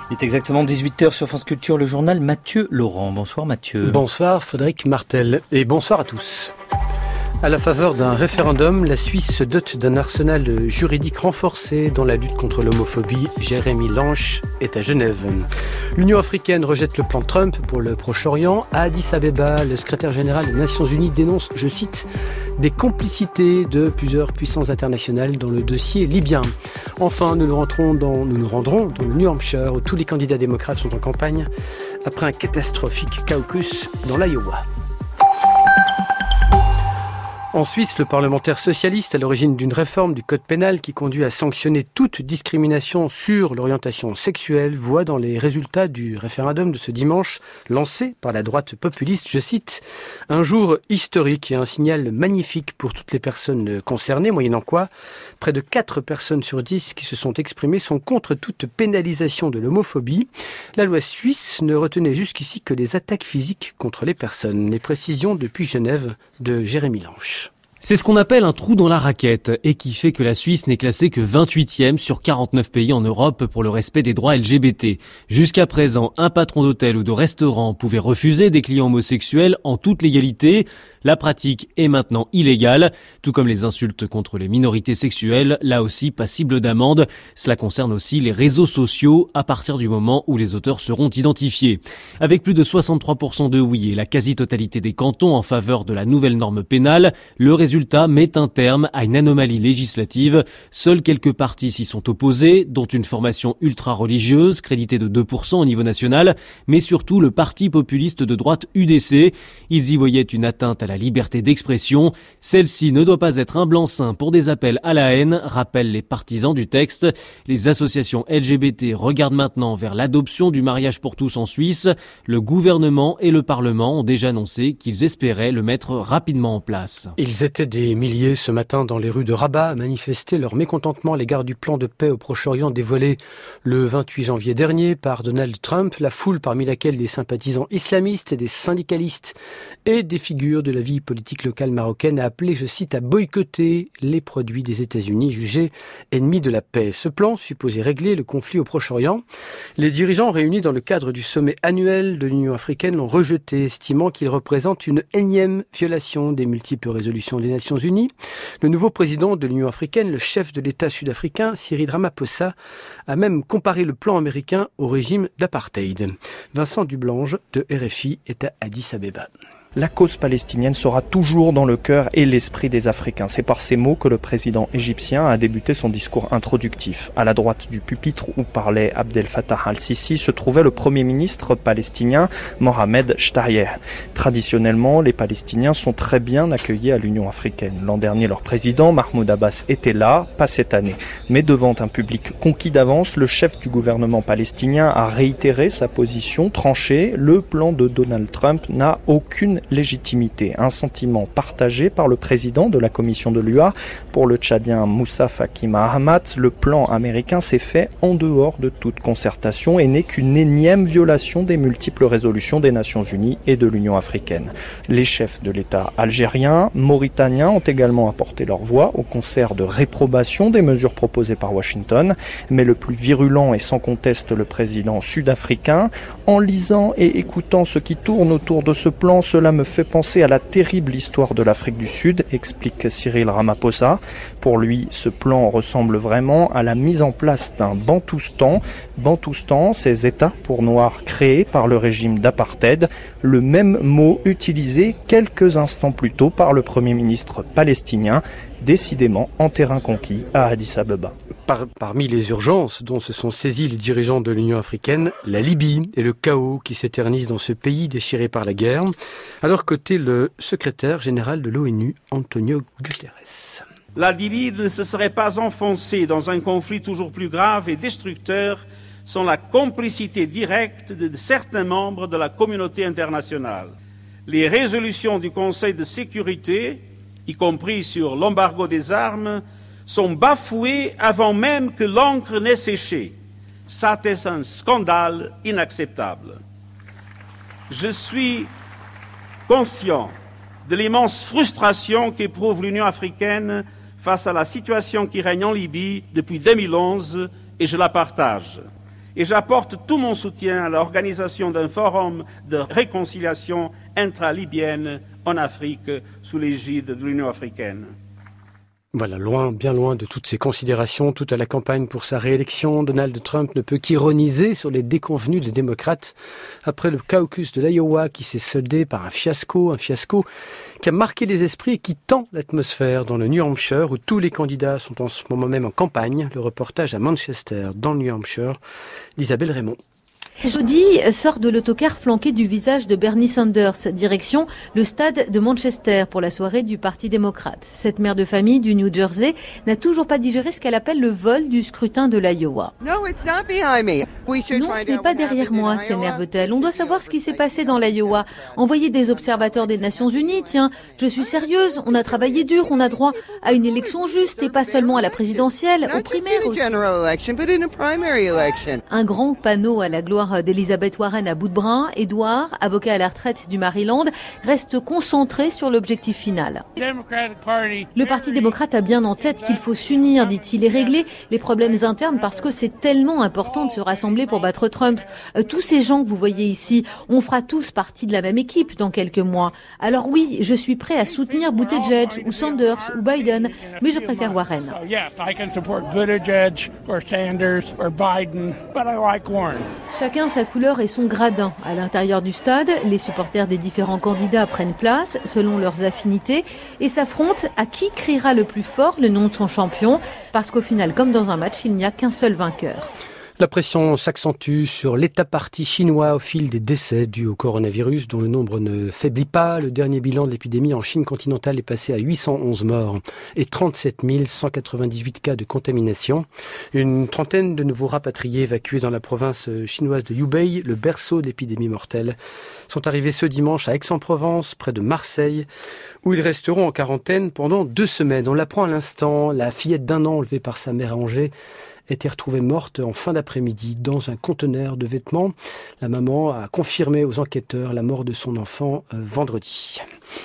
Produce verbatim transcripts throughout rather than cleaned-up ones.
Il est exactement dix-huit heures sur France Culture, le journal Mathieu Laurent. Bonsoir Mathieu. Bonsoir Frédéric Martel et bonsoir à tous. À la faveur d'un référendum, la Suisse se dote d'un arsenal juridique renforcé dans la lutte contre l'homophobie. Jérémy Lange est à Genève. L'Union africaine rejette le plan Trump pour le Proche-Orient. À Addis Abeba, le secrétaire général des Nations Unies dénonce, je cite, des complicités de plusieurs puissances internationales dans le dossier libyen. Enfin, nous nous, rentrons dans, nous nous rendrons dans le New Hampshire où tous les candidats démocrates sont en campagne après un catastrophique caucus dans l'Iowa. En Suisse, le parlementaire socialiste, à l'origine d'une réforme du code pénal qui conduit à sanctionner toute discrimination sur l'orientation sexuelle, voit dans les résultats du référendum de ce dimanche, lancé par la droite populiste, je cite, un jour historique et un signal magnifique pour toutes les personnes concernées, moyennant quoi près de quatre personnes sur dix qui se sont exprimées sont contre toute pénalisation de l'homophobie. La loi suisse ne retenait jusqu'ici que les attaques physiques contre les personnes. Les précisions depuis Genève de Jérémy Lange. C'est ce qu'on appelle un trou dans la raquette et qui fait que la Suisse n'est classée que vingt-huitième sur quarante-neuf pays en Europe pour le respect des droits L G B T. Jusqu'à présent, un patron d'hôtel ou de restaurant pouvait refuser des clients homosexuels en toute légalité. La pratique est maintenant illégale, tout comme les insultes contre les minorités sexuelles, là aussi passibles d'amende. Cela concerne aussi les réseaux sociaux à partir du moment où les auteurs seront identifiés. Avec plus de soixante-trois pour cent de oui et la quasi-totalité des cantons en faveur de la nouvelle norme pénale, le résultat met un terme à une anomalie législative. Seuls quelques partis s'y sont opposés, dont une formation ultra-religieuse, créditée de deux pour cent au niveau national, mais surtout le parti populiste de droite U D C. Ils y voyaient une atteinte à la liberté d'expression. Celle-ci ne doit pas être un blanc-seing pour des appels à la haine, rappellent les partisans du texte. Les associations L G B T regardent maintenant vers l'adoption du mariage pour tous en Suisse. Le gouvernement et le Parlement ont déjà annoncé qu'ils espéraient le mettre rapidement en place. Ils étaient des milliers ce matin dans les rues de Rabat à manifester leur mécontentement à l'égard du plan de paix au Proche-Orient dévoilé le vingt-huit janvier dernier par Donald Trump. La foule, parmi laquelle des sympathisants islamistes, des syndicalistes et des figures de la vie politique locale marocaine, a appelé, je cite, à boycotter les produits des États-Unis jugés ennemis de la paix. Ce plan supposait régler le conflit au Proche-Orient. Les dirigeants réunis dans le cadre du sommet annuel de l'Union africaine l'ont rejeté, estimant qu'il représente une énième violation des multiples résolutions des Nations Unies. Le nouveau président de l'Union africaine, le chef de l'État sud-africain, Cyril Ramaphosa, a même comparé le plan américain au régime d'apartheid. Vincent Dublange de R F I est à Addis Abeba. La cause palestinienne sera toujours dans le cœur et l'esprit des Africains. C'est par ces mots que le président égyptien a débuté son discours introductif. À la droite du pupitre où parlait Abdel Fattah al-Sisi se trouvait le premier ministre palestinien Mohamed Shtayyeh. Traditionnellement, les Palestiniens sont très bien accueillis à l'Union africaine. L'an dernier, leur président Mahmoud Abbas était là, pas cette année. Mais devant un public conquis d'avance, le chef du gouvernement palestinien a réitéré sa position tranchée. Le plan de Donald Trump n'a aucune légitimité, un sentiment partagé par le président de la commission de l'U A. Pour le Tchadien Moussa Faki Mahamat, le plan américain s'est fait en dehors de toute concertation et n'est qu'une énième violation des multiples résolutions des Nations Unies et de l'Union africaine. Les chefs de l'État algérien, mauritaniens ont également apporté leur voix au concert de réprobation des mesures proposées par Washington, mais le plus virulent est sans conteste le président sud-africain. En lisant et écoutant ce qui tourne autour de ce plan, cela me fait penser à la terrible histoire de l'Afrique du Sud, explique Cyril Ramaphosa. Pour lui, ce plan ressemble vraiment à la mise en place d'un Bantoustan. Bantoustan, ces États pour Noirs créés par le régime d'apartheid, le même mot utilisé quelques instants plus tôt par le Premier ministre palestinien, décidément en terrain conquis à Addis Abeba. Par, parmi les urgences dont se sont saisis les dirigeants de l'Union africaine, la Libye et le chaos qui s'éternise dans ce pays déchiré par la guerre. À leur côté, le secrétaire général de l'ONU, Antonio Guterres. La Libye ne se serait pas enfoncée dans un conflit toujours plus grave et destructeur sans la complicité directe de certains membres de la communauté internationale. Les résolutions du Conseil de sécurité, y compris sur l'embargo des armes, sont bafouées avant même que l'encre n'ait séché. Ça, c'est un scandale inacceptable. Je suis conscient de l'immense frustration qu'éprouve l'Union africaine face à la situation qui règne en Libye depuis deux mille onze, et je la partage. Et j'apporte tout mon soutien à l'organisation d'un forum de réconciliation intra-libyenne en Afrique sous l'égide de l'Union africaine. Voilà, loin, bien loin de toutes ces considérations, tout à la campagne pour sa réélection, Donald Trump ne peut qu'ironiser sur les déconvenus des démocrates après le caucus de l'Iowa qui s'est soldé par un fiasco, un fiasco qui a marqué les esprits et qui tend l'atmosphère dans le New Hampshire où tous les candidats sont en ce moment même en campagne. Le reportage à Manchester, dans le New Hampshire, Isabelle Raymond. Jody sort de l'autocar flanqué du visage de Bernie Sanders, direction le stade de Manchester pour la soirée du Parti démocrate. Cette mère de famille du New Jersey n'a toujours pas digéré ce qu'elle appelle le vol du scrutin de l'Iowa. Non, ce n'est pas derrière moi, s'énerve-t-elle. On doit savoir ce qui s'est passé dans l'Iowa. Envoyer des observateurs des Nations Unies, tiens, je suis sérieuse, on a travaillé dur, on a droit à une élection juste et pas seulement à la présidentielle, aux primaires aussi. Un grand panneau à la gloire d'Elizabeth Warren à bout de bras. Edward, avocat à la retraite du Maryland, reste concentré sur l'objectif final. Le Parti démocrate a bien en tête qu'il faut s'unir, dit-il, et régler les problèmes internes parce que c'est tellement important de se rassembler pour battre Trump. Euh, tous ces gens que vous voyez ici, on fera tous partie de la même équipe dans quelques mois. Alors oui, je suis prêt à soutenir Buttigieg ou Sanders ou Biden, mais je préfère Warren. Chacun sa couleur et son gradin. À l'intérieur du stade, les supporters des différents candidats prennent place selon leurs affinités et s'affrontent à qui criera le plus fort le nom de son champion. Parce qu'au final, comme dans un match, il n'y a qu'un seul vainqueur. La pression s'accentue sur l'État-parti chinois au fil des décès dus au coronavirus dont le nombre ne faiblit pas. Le dernier bilan de l'épidémie en Chine continentale est passé à huit cent onze morts et trente-sept mille cent quatre-vingt-dix-huit cas de contamination. Une trentaine de nouveaux rapatriés évacués dans la province chinoise de Hubei, le berceau de l'épidémie mortelle, sont arrivés ce dimanche à Aix-en-Provence, près de Marseille, où ils resteront en quarantaine pendant deux semaines. On l'apprend à l'instant, la fillette d'un an enlevée par sa mère à Angers était retrouvée morte en fin d'après-midi dans un conteneur de vêtements. La maman a confirmé aux enquêteurs la mort de son enfant euh, vendredi.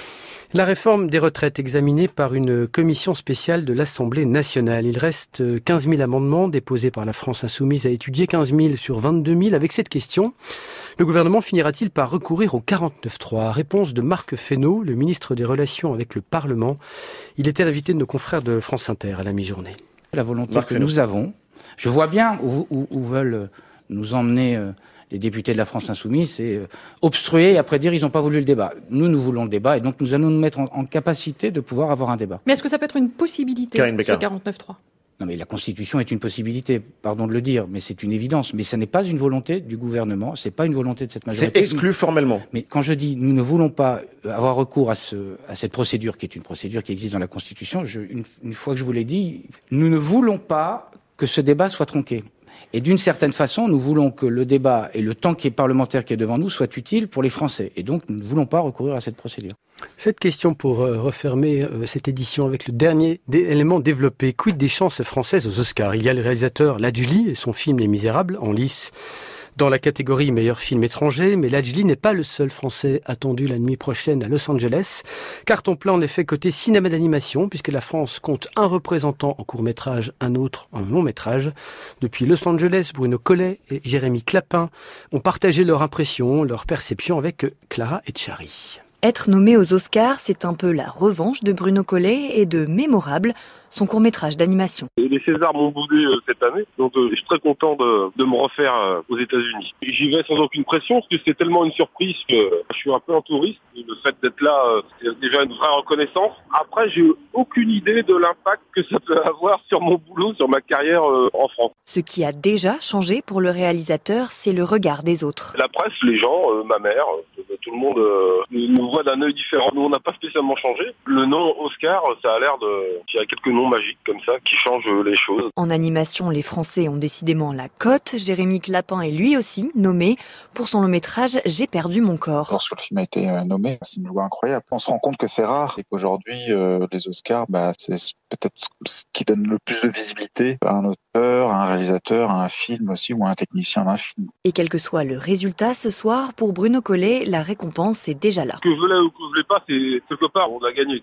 La réforme des retraites examinée par une commission spéciale de l'Assemblée nationale. Il reste quinze mille amendements déposés par la France insoumise à étudier, quinze mille sur vingt-deux mille. Avec cette question, le gouvernement finira-t-il par recourir au quarante-neuf trois ? Réponse de Marc Fesneau, le ministre des Relations avec le Parlement. Il était l'invité de nos confrères de France Inter à la mi-journée. La volonté Marc que Fesneau. Nous avons, je vois bien où, où, où veulent nous emmener euh, les députés de la France insoumise, c'est euh, obstruer et après dire ils n'ont pas voulu le débat. Nous, nous voulons le débat et donc nous allons nous mettre en, en capacité de pouvoir avoir un débat. Mais est-ce que ça peut être une possibilité, ce quarante-neuf trois ? Non mais la Constitution est une possibilité, pardon de le dire, mais c'est une évidence. Mais ce n'est pas une volonté du gouvernement, c'est pas une volonté de cette majorité. C'est exclu formellement. Mais quand je dis nous ne voulons pas avoir recours à, ce, à cette procédure qui est une procédure qui existe dans la Constitution, je, une, une fois que je vous l'ai dit, nous ne voulons pas que ce débat soit tronqué. Et d'une certaine façon, nous voulons que le débat et le temps qui est parlementaire qui est devant nous soient utiles pour les Français. Et donc, nous ne voulons pas recourir à cette procédure. Cette question pour euh, refermer euh, cette édition avec le dernier dé- élément développé. Quid des chances françaises aux Oscars ? Il y a le réalisateur Lajli et son film Les Misérables en lice dans la catégorie meilleur film étranger, mais Lajli n'est pas le seul Français attendu la nuit prochaine à Los Angeles. Carton plein en effet côté cinéma d'animation, puisque la France compte un représentant en court-métrage, un autre en long-métrage. Depuis Los Angeles, Bruno Collet et Jérémy Clapin ont partagé leur impression, leur perception avec Clara Etchari. Être nommé aux Oscars, c'est un peu la revanche de Bruno Collet et de Mémorable, son court-métrage d'animation. Les Césars m'ont boudé euh, cette année, donc euh, je suis très content de, de me refaire euh, aux États-Unis. J'y vais sans aucune pression, parce que c'est tellement une surprise que euh, je suis un peu un touriste. Le fait d'être là, euh, c'est déjà une vraie reconnaissance. Après, j'ai aucune idée de l'impact que ça peut avoir sur mon boulot, sur ma carrière euh, en France. Ce qui a déjà changé pour le réalisateur, c'est le regard des autres. La presse, les gens, euh, ma mère, euh, tout le monde euh, nous voit d'un œil différent. Nous, on n'a pas spécialement changé. Le nom Oscar, ça a l'air de... Il y a quelques noms magiques comme ça qui changent les choses. En animation, les Français ont décidément la cote. Jérémy Clapin est lui aussi nommé pour son long métrage J'ai perdu mon corps. Lorsque le film a été nommé, c'est une joie incroyable. On se rend compte que c'est rare et qu'aujourd'hui, euh, les Oscars, bah, c'est peut-être ce qui donne le plus de visibilité à un auteur, à un réalisateur, à un film aussi ou à un technicien d'un film. Et quel que soit le résultat ce soir, pour Bruno Collet, la récompense est déjà là. Que je l'ai ou que je l'ai pas, c'est quelque part, on a gagné.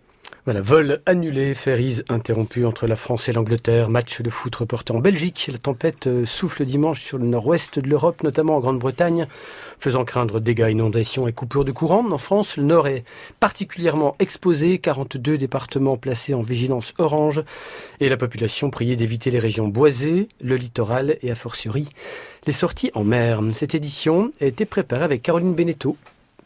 Voilà, vol annulé, ferries interrompues entre la France et l'Angleterre, match de foot reporté en Belgique. La tempête souffle dimanche sur le nord-ouest de l'Europe, notamment en Grande-Bretagne, faisant craindre dégâts, inondations et coupures de courant. En France, le nord est particulièrement exposé, quarante-deux départements placés en vigilance orange et la population priée d'éviter les régions boisées, le littoral et a fortiori les sorties en mer. Cette édition a été préparée avec Caroline Beneteau.